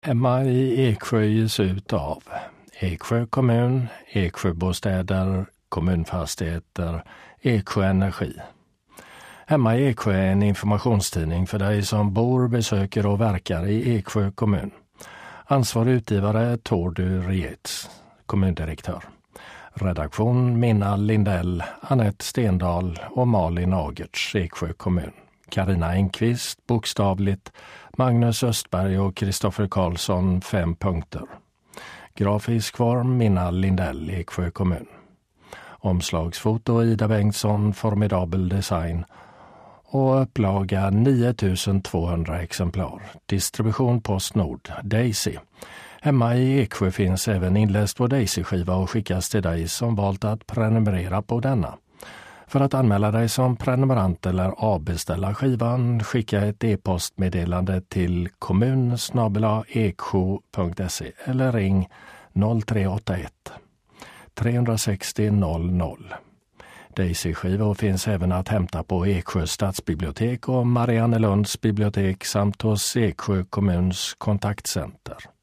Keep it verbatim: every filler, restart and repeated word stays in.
Hemma i Eksjö ges ut av Eksjö kommun, Eksjöbostäder, kommunfastigheter, Eksjö Energi. Hemma i Eksjö är en informationstidning för dig som bor, besöker och verkar i Eksjö kommun. Ansvarig utgivare Tordu Rietz, kommundirektör. Redaktion Minna Lindell, Annette Stendahl och Malin Agertz, Eksjö kommun. Carina Enqvist, bokstavligt, Magnus Östberg och Kristoffer Karlsson, fem punkter. Grafisk form Minna Lindell, Eksjö kommun. Omslagsfoto Ida Bengtsson, formidabel design. Och upplaga nio tusen tvåhundra exemplar. Distribution Postnord, Daisy. Hemma i Eksjö finns även inläst på Daisy-skiva och skickas till dig som valt att prenumerera på denna. För att anmäla dig som prenumerant eller avbeställa skivan, skicka ett e-postmeddelande till kommun snabel-a eksjo punkt se eller ring noll tre åtta ett tre sex noll noll noll. Daisy-skivor finns även att hämta på Eksjö stadsbibliotek och Mariannelunds bibliotek samt hos Eksjö kommuns kontaktcenter.